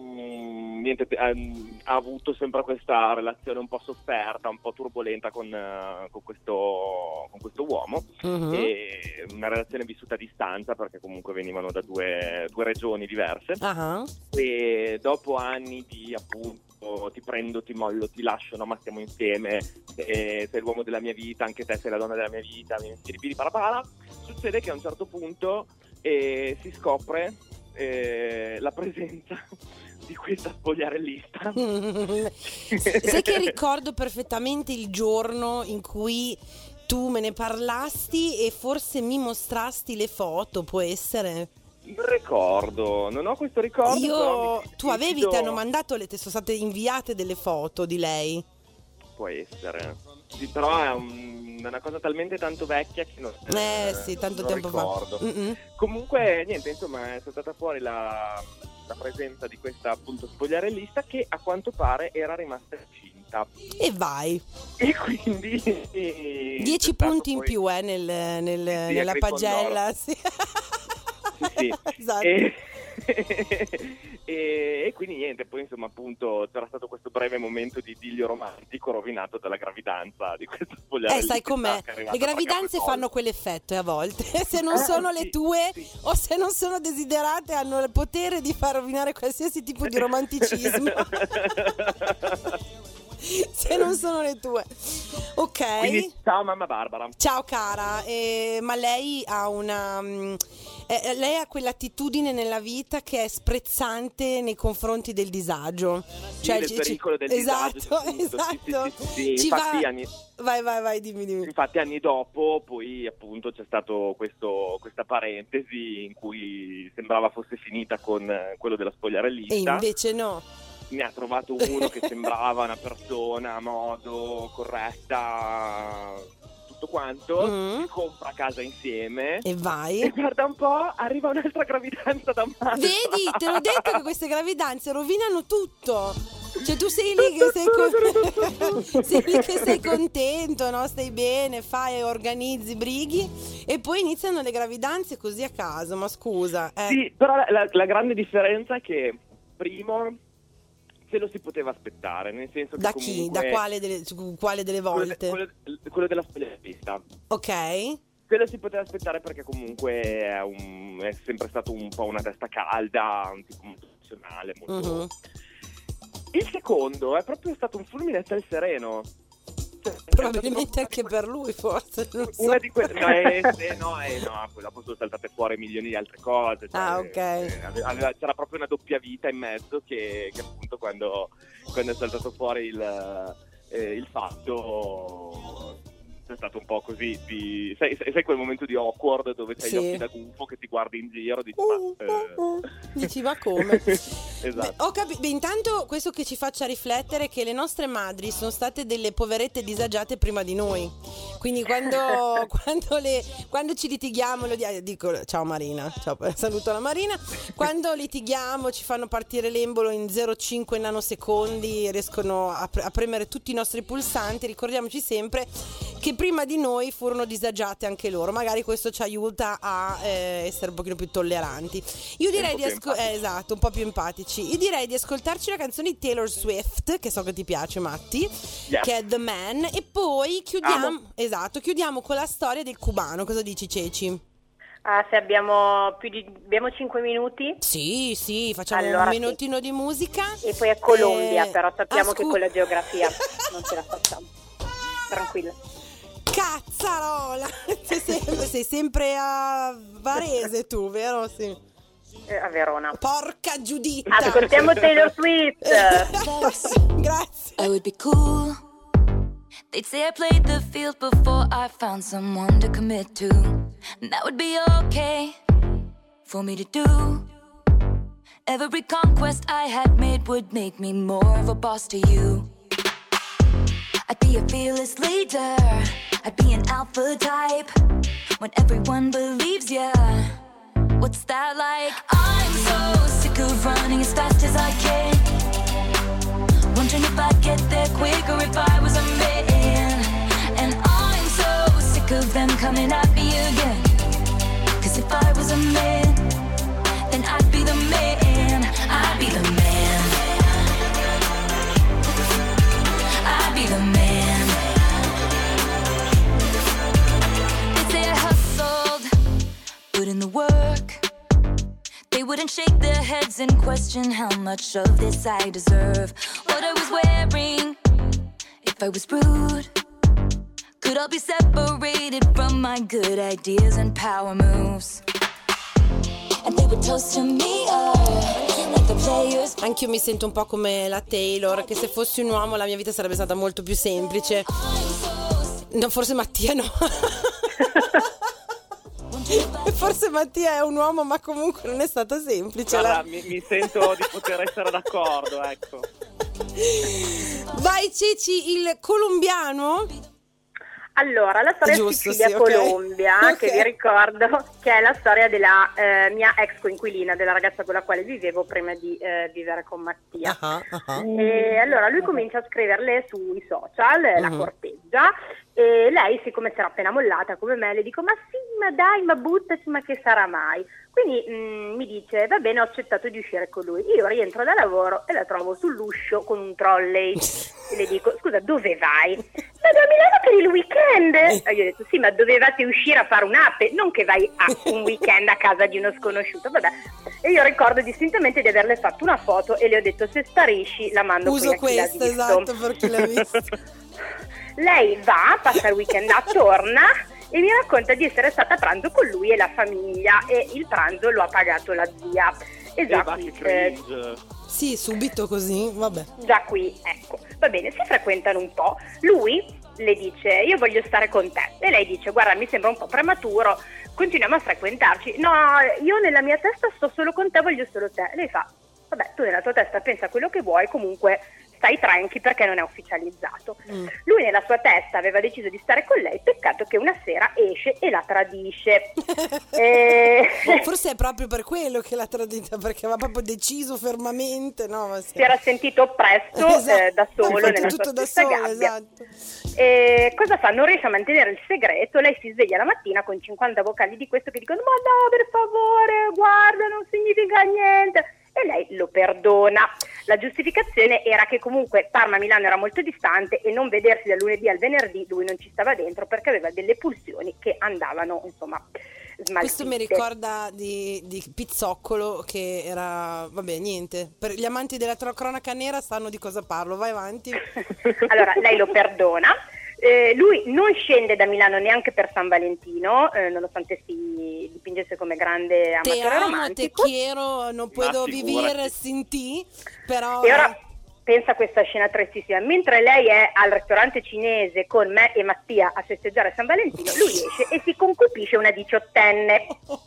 mm, niente, ha, ha avuto sempre questa relazione un po' sofferta, un po' turbolenta con, eh, con questo con questo uomo, Mhm. e una relazione vissuta a distanza perché comunque venivano da due, due regioni diverse, Ah, e dopo anni di appunto ti prendo, ti mollo, ti lascio, no, ma stiamo insieme, eh, sei l'uomo della mia vita, anche te sei la donna della mia vita, mi piri parapara, succede che a un certo punto eh, si scopre eh, la presenza di questa spogliarellista. sai che ricordo perfettamente il giorno in cui tu me ne parlasti e forse mi mostrasti le foto, può essere? Non ricordo, non ho questo ricordo. però Io, mi- tu mi avevi, fido- ti hanno mandato, le, ti sono state inviate delle foto di lei? Può essere. Sì, però è un- una cosa talmente tanto vecchia che non, Eh sì, tanto non tempo ricordo. fa. Mm-mm. Comunque, niente, insomma, è saltata fuori la, la presenza di questa appunto spogliarellista che a quanto pare era rimasta incinta. E vai. E quindi dieci punti in più eh, nel, nel, sì, nella pagella. Sì. Sì, sì. Esatto. E... e, e quindi niente, poi insomma appunto c'era stato questo breve momento di idillio romantico rovinato dalla gravidanza di questo spogliarellista. Eh, sai com'è? Le gravidanze fanno quell'effetto e a volte se non sono le tue sì. o se non sono desiderate hanno il potere di far rovinare qualsiasi tipo di romanticismo. Se non sono le tue. Ok. Quindi, ciao mamma Barbara. Ciao cara. Eh, ma lei ha una eh, lei ha quell'attitudine nella vita che è sprezzante nei confronti del disagio. Sì, cioè, del ci, pericolo del esatto, disagio. Esatto. Sì, sì, sì, sì. Ci Infatti, va... anni... Vai, vai, vai, dimmi, dimmi. Infatti anni dopo poi appunto c'è stato questo, questa parentesi in cui sembrava fosse finita con quello della spogliarellista. E invece no. Ne ha trovato uno che sembrava una persona a modo, corretta, tutto quanto, mm. compra casa insieme e vai e guarda un po', arriva un'altra gravidanza da Malta. Vedi, te l'ho detto che queste gravidanze rovinano tutto. Cioè tu sei lì che sei, con... sei lì che sei contento, no? Stai bene, fai, organizzi, brighi e poi iniziano le gravidanze così a caso, ma scusa eh. Sì, però la, la grande differenza è che primo se lo si poteva aspettare, nel senso che da comunque... chi? Da quale delle, quale delle volte? Quello, quello, quello della spogliarellista. Ok. Se lo si poteva aspettare perché comunque è, un, è sempre stato un po' una testa calda, un tipo molto professionale, molto... Uh-huh. Il secondo è proprio stato un fulmine a ciel sereno. Cioè, probabilmente anche per lui forse non so. Una di quelle no, eh, eh, no, eh, no, poi dopo sono saltate fuori milioni di altre cose, cioè, ah ok eh, aveva, c'era proprio una doppia vita in mezzo che, che appunto quando, quando è saltato fuori il, eh, il fatto è stato un po' così di, sai, sai quel momento di awkward dove c'hai sì. gli occhi da gufo che ti guardi in giro dici uh, ma, uh, uh. eh. dici ma come esatto. Beh, ho capito. Beh, intanto questo che ci faccia riflettere che le nostre madri sono state delle poverette disagiate prima di noi, quindi quando, quando, le, quando ci litighiamo lo dico ciao Marina, ciao, saluto la Marina, quando litighiamo ci fanno partire l'embolo in zero virgola cinque nanosecondi, riescono a, pre- a premere tutti i nostri pulsanti. Ricordiamoci sempre che prima di noi furono disagiate anche loro, magari questo ci aiuta a eh, essere un pochino più tolleranti. Io direi di asco- eh, esatto, un po' più empatici. Io direi di ascoltarci la canzone di Taylor Swift, che so che ti piace Matti, yes. che è The Man, e poi chiudiamo, Amo. esatto, chiudiamo con la storia del cubano. Cosa dici Ceci? Ah, se abbiamo più di abbiamo cinque minuti? Sì, sì, facciamo allora, un minutino sì. di musica. E poi è Colombia, e... però sappiamo ah, che con la geografia non ce la facciamo. Tranquilla. Cazzarola! Sei sempre, sei sempre a Varese tu, vero? Sì. Eh, a Verona. Porca Giuditta! Ascoltiamo Taylor Swift! Grazie. I would be cool. They'd say I played the field before I found someone to commit to. And that would be okay for me to do. Every conquest I had made would make me more of a boss to you. I'd be a fearless leader, I'd be an alpha type. When everyone believes ya, what's that like? I'm so sick of running as fast as I can, wondering if I'd get there quicker if I was a man. And I'm so sick of them coming at me again, cause if I was a man, then I'd be the man. I'd be the man. I'd be the man. They say I hustled, put in the work. They wouldn't shake their heads and question how much of this I deserve. What I was wearing, if I was rude, could all be separated from my good ideas and power moves. And they would toast to me up. Anch'io mi sento un po' come la Taylor, che se fossi un uomo la mia vita sarebbe stata molto più semplice. No, forse Mattia no. Forse Mattia è un uomo, ma comunque non è stata semplice. Guarda, la... mi, mi sento di poter essere d'accordo, ecco. Vai Ceci, il colombiano? Allora, la storia Giusto, Sicilia-Colombia, sì, ok. che Ok. vi ricordo che è la storia della eh, mia ex coinquilina, della ragazza con la quale vivevo prima di eh, vivere con Mattia. Ah, ah, ah. E allora lui comincia a scriverle sui social, la Mhm. corteggia, e lei, siccome si era appena mollata come me, le dico: ma sì, ma dai, ma buttaci, ma che sarà mai? Quindi mm, mi dice: va bene, ho accettato di uscire con lui. Io rientro da lavoro e la trovo sull'uscio con un trolley e le dico: scusa, dove vai? Vado a Milano per il weekend. E io ho detto: sì, ma dovevate uscire a fare un'ape, non che vai a un weekend a casa di uno sconosciuto. Vabbè. E io ricordo distintamente di averle fatto una foto e le ho detto: se sparisci la mando Uso poi a chi l'ha questa, visto. esatto, per chi l'ha visto. Lei va, passa il weekend là, torna e mi racconta di essere stata a pranzo con lui e la famiglia, e il pranzo lo ha pagato la zia. E già Eh, va, qui, che eh, cringe. Sì, subito così, vabbè. già qui, ecco, va bene, si frequentano un po'. Lui le dice: io voglio stare con te, e lei dice: guarda, mi sembra un po' prematuro, continuiamo a frequentarci. No, io nella mia testa sto solo con te, voglio solo te. E lei fa: vabbè, tu nella tua testa pensa quello che vuoi, comunque stai tranqui perché non è ufficializzato. Mm. Lui nella sua testa aveva deciso di stare con lei, peccato che una sera esce e la tradisce. e... Forse è proprio per quello che l'ha tradita, perché aveva proprio deciso fermamente, no? Ma sì. si era sentito oppresso Esatto. eh, da solo Fatto nella tutto sua da stessa solo, gabbia. esatto. E cosa fa? Non riesce a mantenere il segreto. Lei si sveglia la mattina con cinquanta vocali di questo che dicono: ma no, per favore, guarda, non significa niente. E lei lo perdona. La giustificazione era che comunque Parma-Milano era molto distante e non vedersi dal lunedì al venerdì lui non ci stava dentro perché aveva delle pulsioni che andavano, insomma, smaltite. Questo mi ricorda di, di Pizzoccolo, che era, vabbè, niente, per gli amanti della tro- cronaca nera sanno di cosa parlo, vai avanti. Allora, lei lo perdona. Eh, lui non scende da Milano neanche per San Valentino, eh, nonostante si dipingesse come grande Te amatore amo, te romantico. quiero, non puedo figurati. vivere sin ti, però... E ora pensa a questa scena tristissima: mentre lei è al ristorante cinese con me e Mattia a festeggiare San Valentino, lui esce e si concupisce una diciottenne.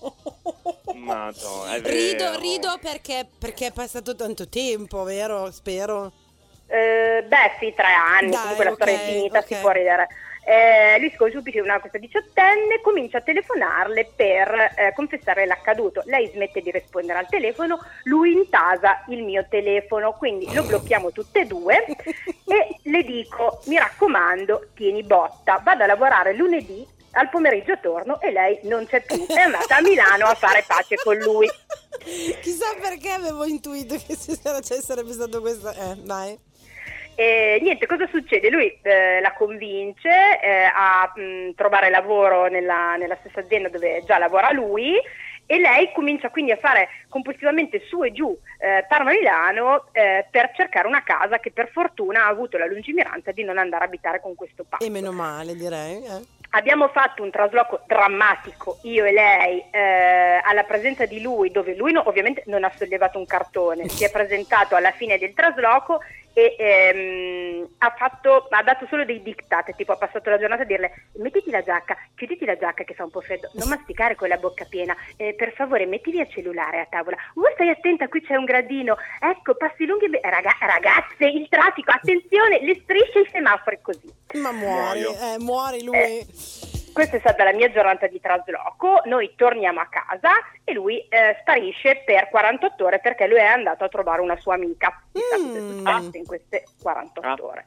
Madonna, è vero. Rido, rido perché, perché è passato tanto tempo, vero? Spero. Eh, beh sì, tre anni, Dai, comunque la storia ok, è finita, ok. si può ridere. Eh, lui si concupisce una questa diciottenne, comincia a telefonarle per eh, confessare l'accaduto. Lei smette di rispondere al telefono, lui intasa il mio telefono, quindi lo blocchiamo tutte e due e le dico: mi raccomando, tieni botta, vado a lavorare lunedì, al pomeriggio torno, e lei non c'è più, è andata a Milano a fare pace con lui. Chissà perché avevo intuito che ci sare- cioè, sarebbe stato questo. Eh, dai. E niente, cosa succede? Lui eh, la convince eh, a mh, trovare lavoro nella, nella stessa azienda dove già lavora lui, e lei comincia quindi a fare compulsivamente su e giù eh, Parma-Milano eh, per cercare una casa che per fortuna ha avuto la lungimiranza di non andare a abitare con questo pazzo. E meno male, direi. Eh. Abbiamo fatto un trasloco drammatico, io e lei, eh, alla presenza di lui, dove lui no, ovviamente non ha sollevato un cartone, si è presentato alla fine del trasloco e ehm, ha, fatto, ha dato solo dei diktat, tipo ha passato la giornata a dirle: mettiti la giacca, chiuditi la giacca che fa un po' freddo, non masticare con la bocca piena, eh, per favore metti via il cellulare a tavola, uh, stai attenta, qui c'è un gradino, ecco, passi lunghi, be- Raga- ragazze, il traffico, attenzione, le strisce e i semafori, così. Ma muori, Muoio. eh, muori lui. Eh, Questa è stata la mia giornata di trasloco. Noi torniamo a casa e lui eh, sparisce per quarantotto ore perché lui è andato a trovare una sua amica. Chissà cosa è Mm. successo in queste quarantotto Ah. ore.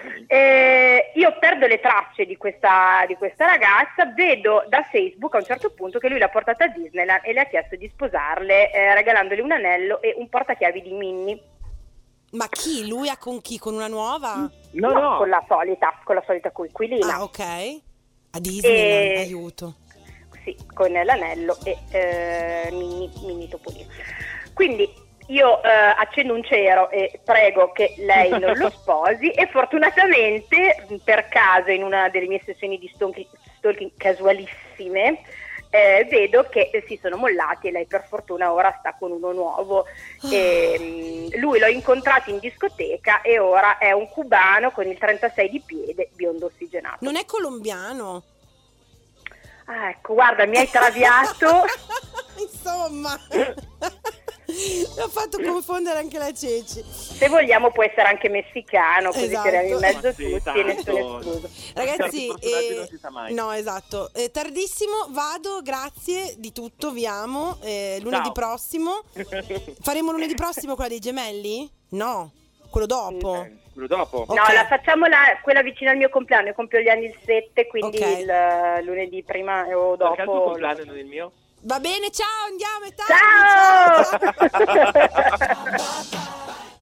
Eh, io perdo le tracce di questa, di questa ragazza, vedo da Facebook a un certo punto che lui l'ha portata a Disneyland e le ha chiesto di sposarle eh, regalandole un anello e un portachiavi di Minnie. Ma chi? Lui ha con chi? Con una nuova? No, no. Con la solita, con la solita coinquilina. Ah, ok. A Disneyland, E- aiuto. Sì, con l'anello e eh, mini, mini topolino. Quindi io eh, accendo un cero e prego che lei non lo sposi, e fortunatamente per caso in una delle mie sessioni di stalking, stalking casualissime eh, vedo che si sono mollati e lei per fortuna ora sta con uno nuovo. E, mh, lui l'ho incontrato in discoteca e ora è un cubano con il trentasei di piede, biondo ossigenato. Non è colombiano? Ah, ecco, guarda, mi hai traviato. Insomma. Mi ha fatto confondere anche la Ceci. Se vogliamo può essere anche messicano, così Esatto. tiriamo in mezzo Ma sì, tutti tanto. e nessuno escluso. Ragazzi, Certi personaggi eh, non si sa mai. no, esatto. Eh, tardissimo, vado, grazie di tutto, vi amo. Eh, lunedì Ciao. prossimo. Faremo lunedì prossimo quella dei gemelli? No, quello dopo. Eh, quello dopo. Ok. No, la facciamo la, quella vicino al mio compleanno, io compio gli anni il sette, quindi Ok. il eh, lunedì prima o dopo. Perché il tuo compleanno e non il mio? Va bene, ciao, andiamo, è tardi, Ciao! ciao.